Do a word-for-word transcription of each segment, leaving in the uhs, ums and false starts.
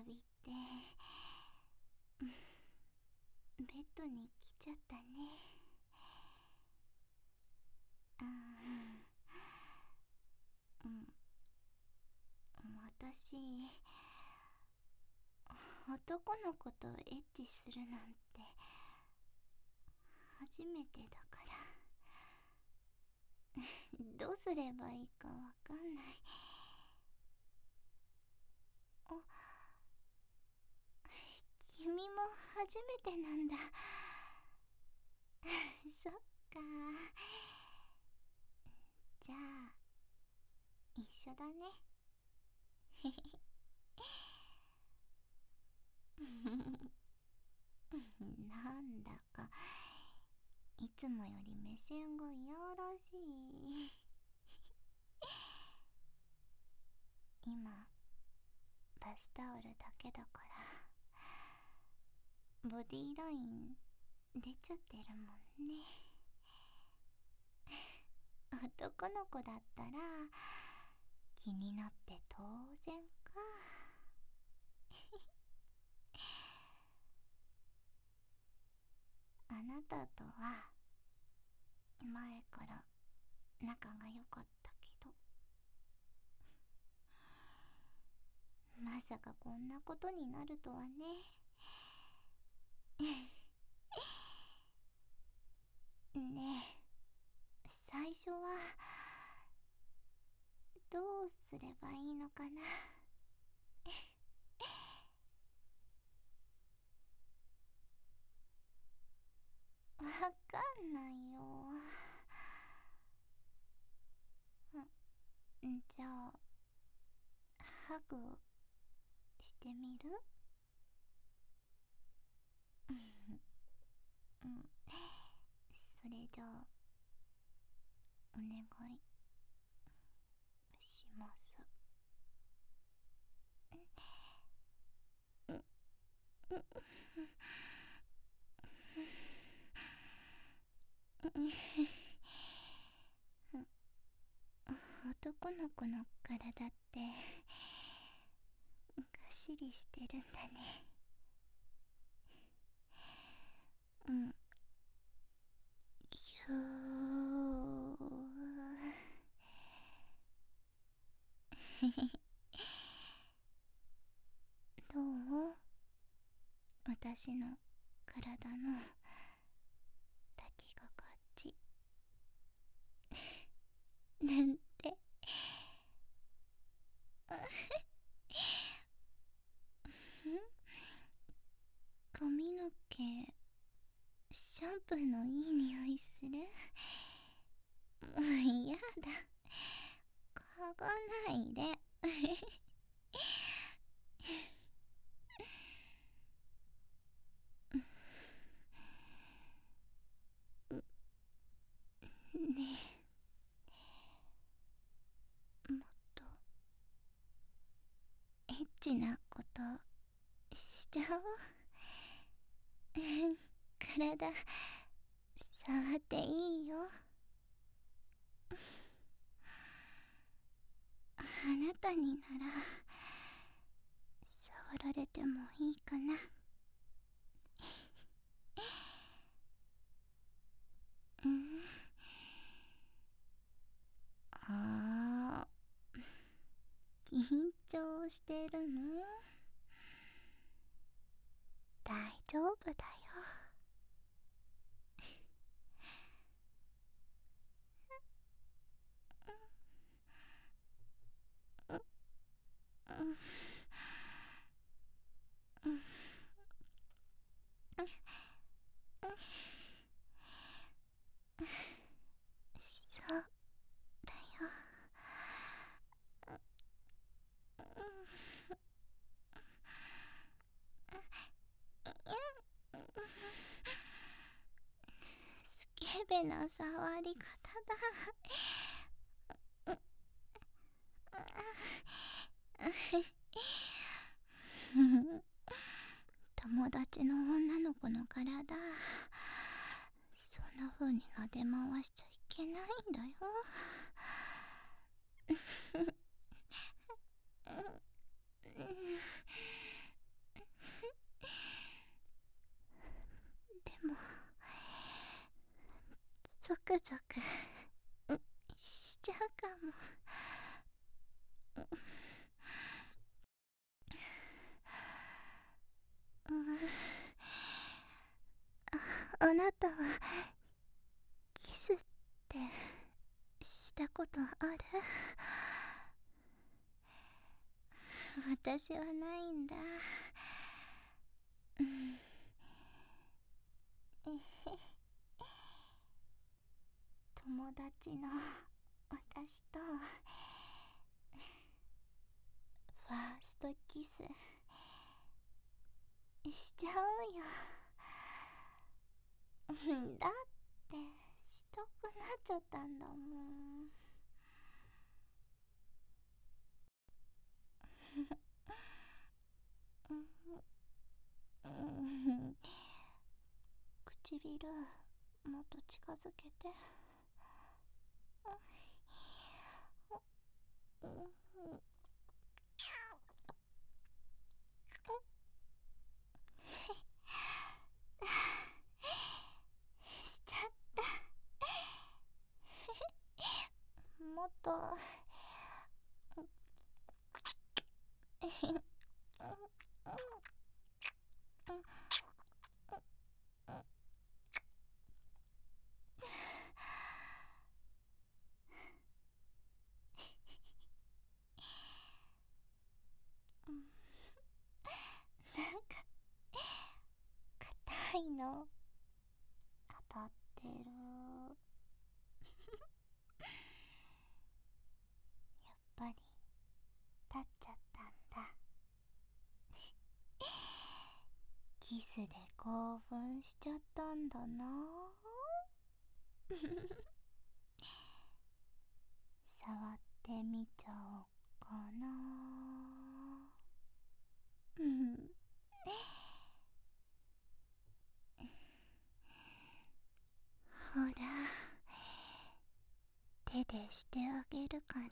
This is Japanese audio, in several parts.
浴びてベッドに来ちゃったね。あー、うん、私男の子とエッチするなんて初めてだから、どうすればいいかわかんない。あ、君も初めてなんだ。そっか。じゃあ一緒だね。なんだかいつもより目線がいやらしい。今バスタオルだけだからボディーライン出ちゃってるもんね。男の子だったら気になって当然か。あなたとは前から仲が良かったけど、まさかこんなことになるとはね。ねえ、最初はどうすればいいのかな。わかんないよ。んじゃあハグしてみる？うん、それじゃあお願いします。男の子の体ってがっしりしてるんだね。うん。ひゅー。どう？私の体の抱き心地なんて。髪の毛シャンプーのいい匂いする。もう嫌だ、嗅がないで。ねえ、もっとエッチなことしちゃおう。体触っていいよ。あなたになら触られてもいいかな。うん。あー、緊張してるの？大丈夫だよ。うん、うん、そうだよ。スケベな触り方だ。友達の女の子の体そんな風に撫で回しちゃいけないんだよ。 あなたはキスってしたことある？私はないんだ。うん。えへ。友達の私とファーストキスしちゃうよ。だってしたくなっちゃったんだもん。唇もっと近づけて。しちゃった。もっとなんか硬いの当たってる。やっぱり立っちゃったんだ。キスで興奮しちゃったんだな。触ってみちゃおうかな。ほら、手でしてあげるから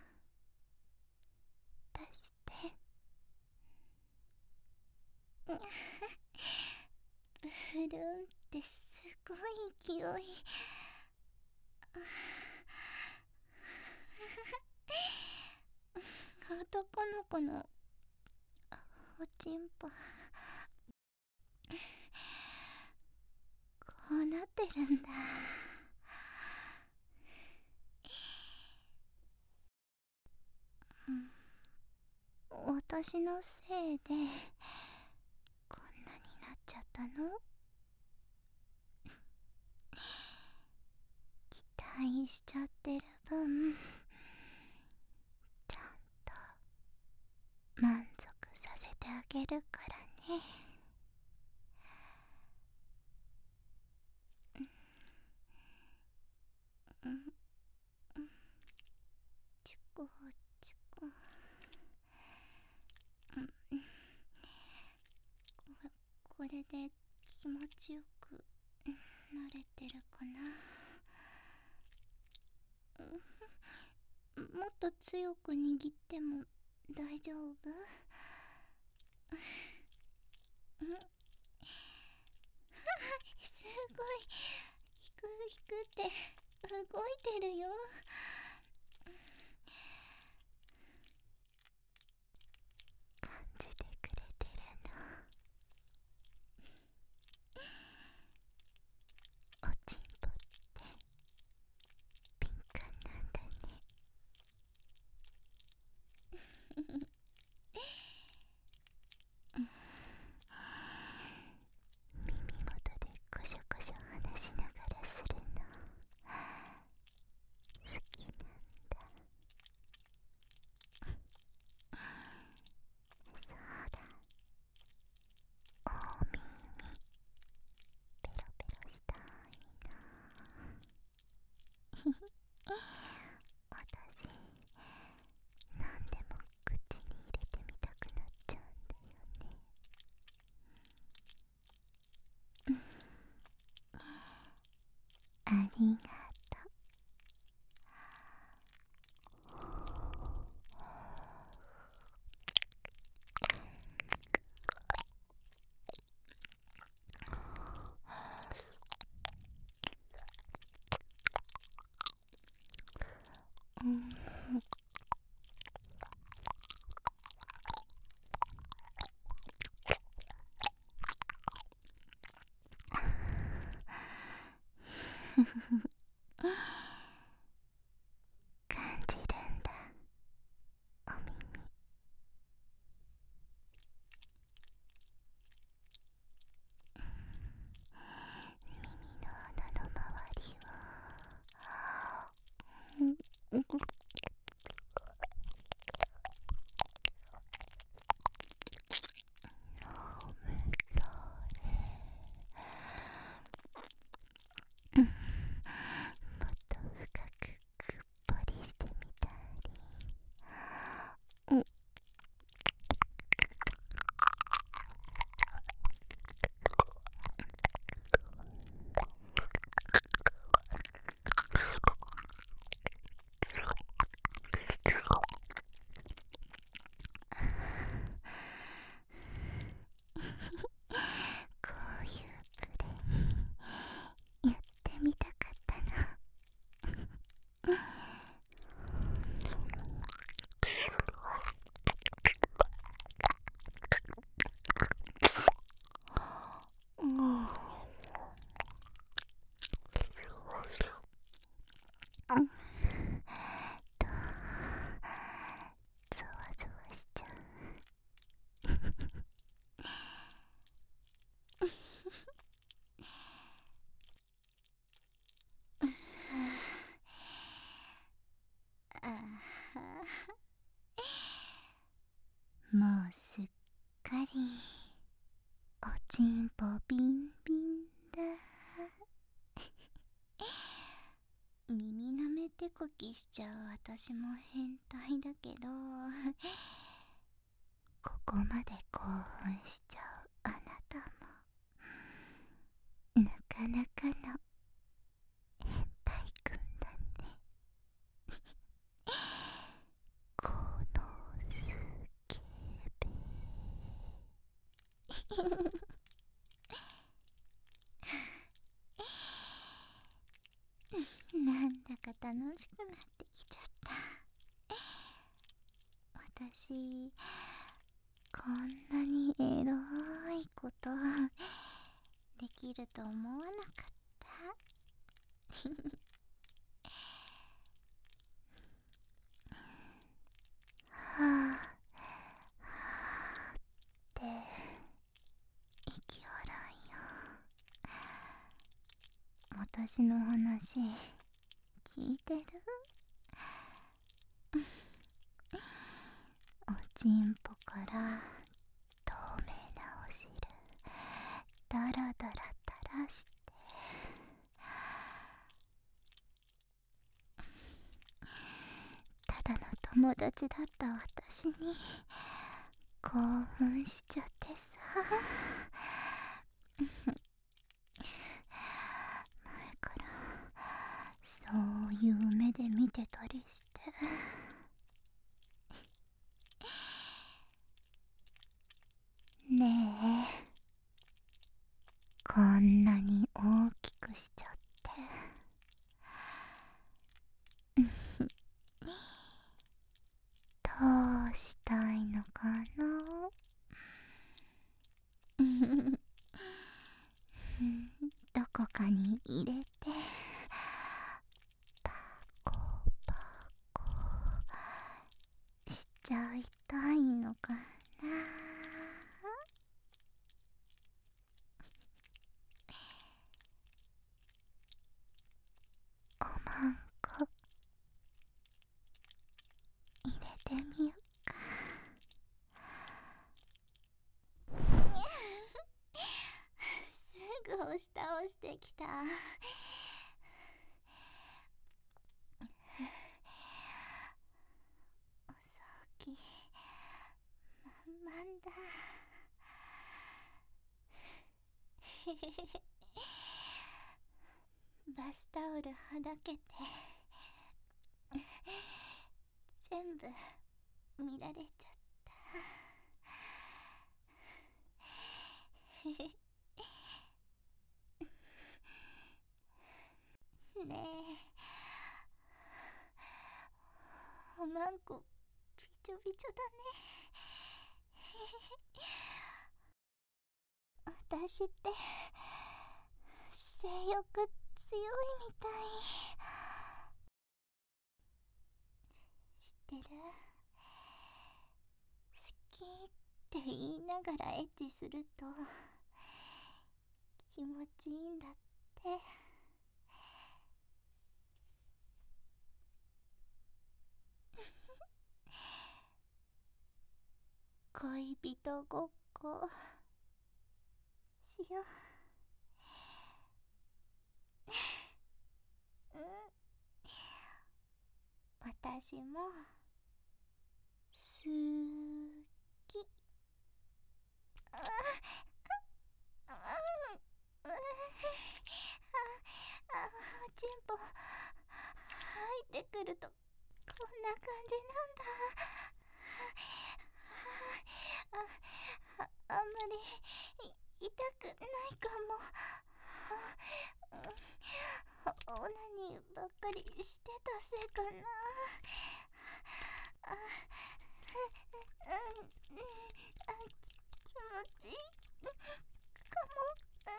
出して。ブルーンってすごい勢い。男の子のおちんぽこうなってるんだ。うん、私のせいでこんなになっちゃったの？期待しちゃってる分ちゃんと満足させてあげるからね。うん、うん、チコチコ、うん、ここれで気持ちよくなれてるかな。もっと強く握っても大丈夫？うん、すごいひくひくって動いてるよ。感じてくれてるの？おちんぽって敏感なんだね。耳元でコショコショ話しながらするの好感じるんだ、お耳。耳の穴の周りはもっと深くくっぽりしてみたり、うんこういうプレイやってみたかったな。うん、とゾワゾワしちゃう。ああ、もうすっかりおちんぽビンビンだ。耳なめてこきしちゃう私も変態だけど、ここまで興奮しちゃうあなたもなかなかの変態くんだね。このスケベなんだか楽しくなってきちゃった。私こんなにエロいことできると思わなかった。はあはあって息荒いよ。私の話聞いてる？おちんぽから透明なお汁ダラダラ垂らして、ただの友達だった私に興奮しちゃってさ。前からそういう目で見てたりして。ねえ、こんなに大きくしちゃってどうしたいのかな。どこかに入れてパコパコしちゃいたいのかな。おまんこ入れてみよっか。すぐ押し倒してきた。お先満々だ。バスタオルはだけて全部見られちゃった。ねえ、おまんこびちょびちょだね。私って性欲強いみたい。知ってる？好きって言いながらエッチすると気持ちいいんだって。恋人ごっこしよう。うん、私も好き。ああああ、チンポ入ってくるとこんな感じなんだ。あ、あ、あんまり痛くないかも。オナニーばっかりしてたせいかな。あ、うん、うん、あ、気持ちいいかも。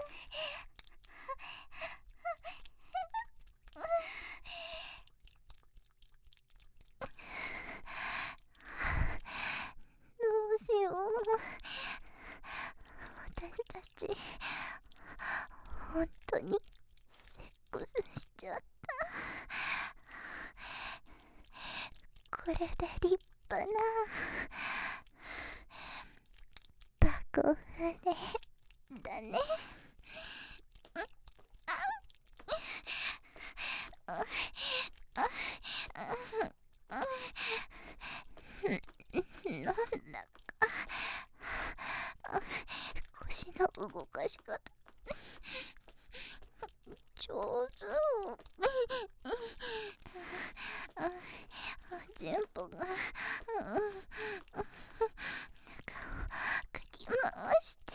どうしよう。私たち本当にセックスしちゃった。これで立派なバコフレだね。なんだか腰の動かし方上手。ジュンポが中をかき回して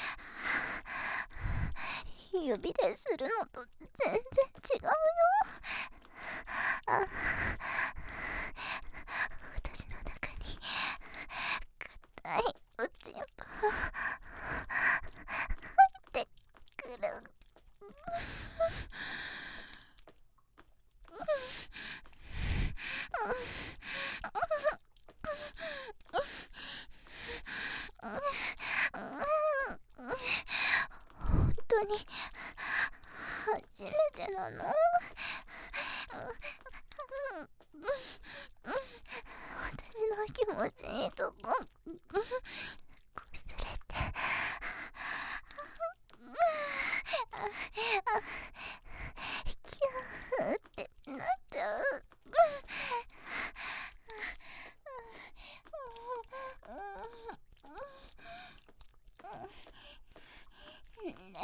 指でするのと全然違うよ。あ、私の中に硬いおちんぽ入ってくる。本当に初めてなの？私の気持ちいいとここすれてキューってなっちゃう。ね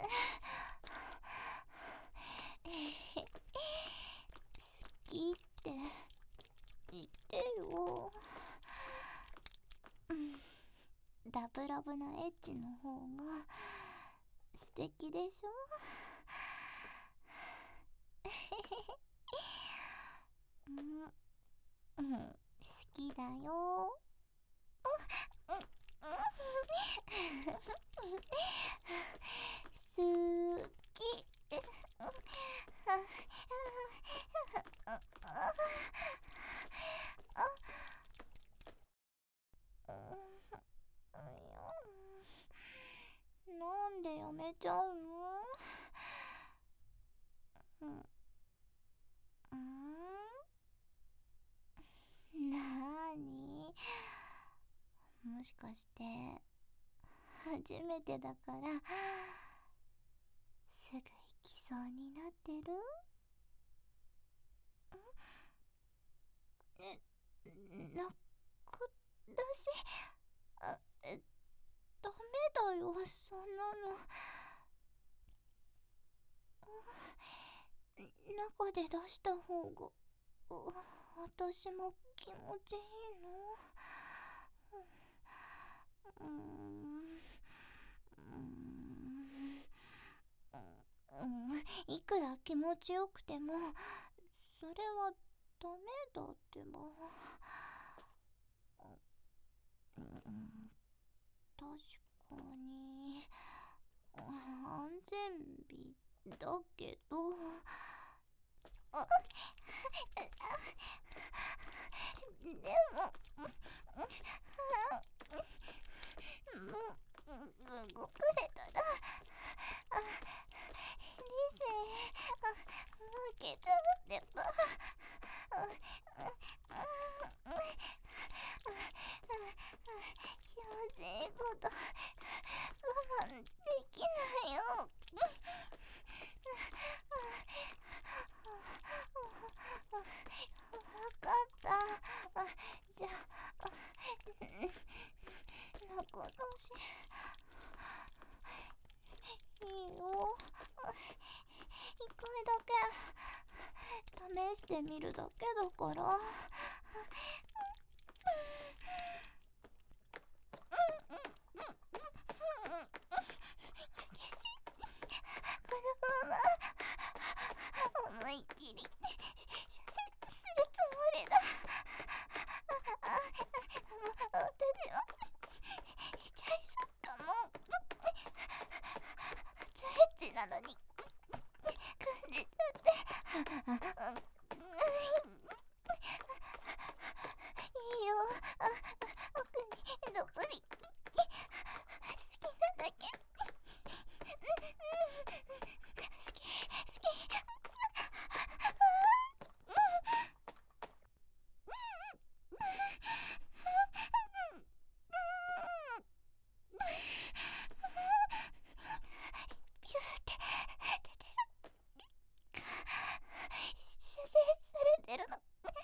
え、好きって言ってよ。ラブラブなエッチの方が素敵でしょ。うん、うん、好きだよ。好き。なんでやめちゃうの？うん、うん、なーに？もしかして初めてだからすぐ行きそうになってる？え、なかったし、あ、え、ダメだよ、そんなの。中で出した方が私も気持ちいいの。うーん、うーん、いくら気持ちよくてもそれはダメだってば。うん、確かに安全日だけど、あでも、もう動かれたら、あ理性負けちゃうってば。標準語と我慢できないよ。わかった。じゃあ、仲直しいいよ。一回だけ試してみるだけだから。このまま思いっきり射精するつもりだ。もう私は痛いそうかも。スエッチなのに感じちゃっていいよ。奥にどっぷり好きなだけ好き好き。ピューって出てる。射精されてるのわ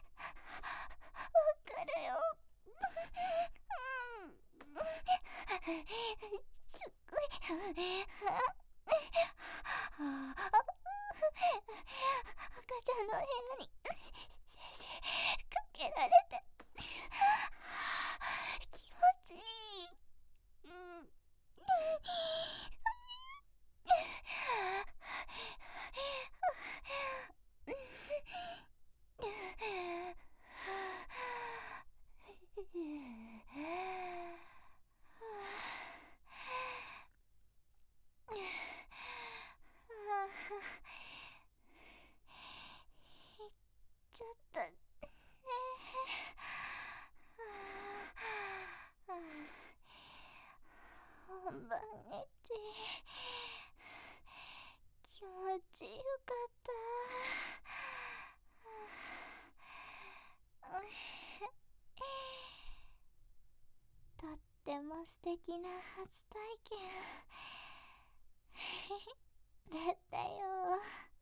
かるよ。すっごい赤ちゃんの部屋に精子かけられて気持ちいい。うんちょっとね。本番エッチ気持ちよかった。とっても素敵な初体験だったよ。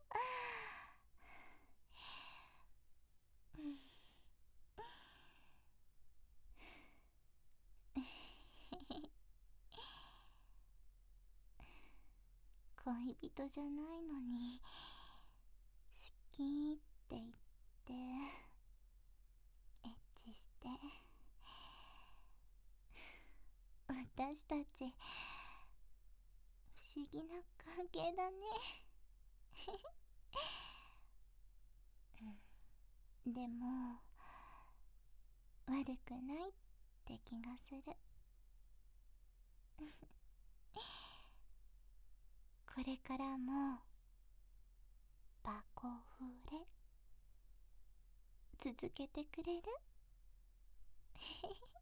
恋人じゃないのに好きって言ってエッチして私たち不思議な関係だね。でも悪くないって気がする。これからもバコフレ続けてくれる？